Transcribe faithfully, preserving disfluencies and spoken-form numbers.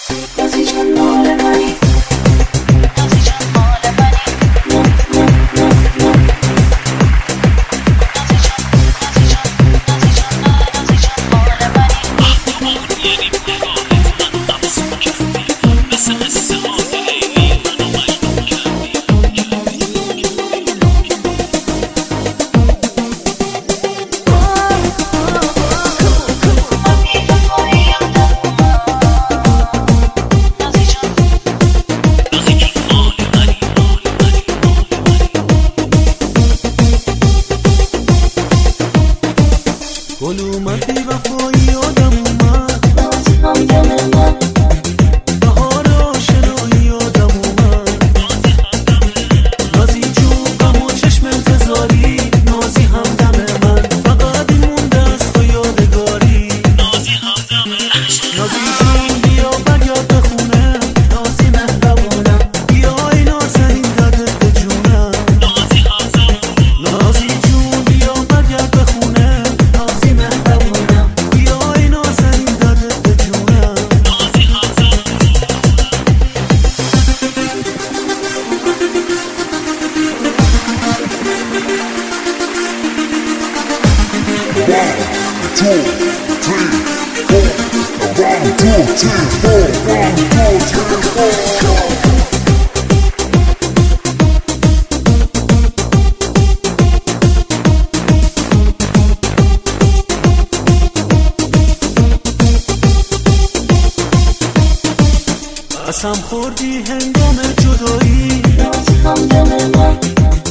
نازی جون مال منی، نازی جون مال منی، نازی جون نازی جون نازی جون نازی جون مال منی. یعنی نگاهت منو مبسوط کردی، مثل قصه های لیلی منو مجنون کردی. گل اومد بی وفایی آدم اومد، نازی هم دل من، بهار آشنایی آدم اومد. نازی جون غم و چشم انتظاری، نازی همدم من، فقط این مونده است و یادگاری. نازی همدم نازی جون بیا برگرد به خونه، نازی مهربونم، بیا ای نازنین دردت به جونم. نازی همدم نازی جون بیا برگرد به خونه، نازی مهربونم، بیا ای نازنین دردت به جونم. نازی همدم One, two, three, four. One, two, three, four. One, two, three, four. قسم خوردی هنگام جدایی، نازی هم دل من،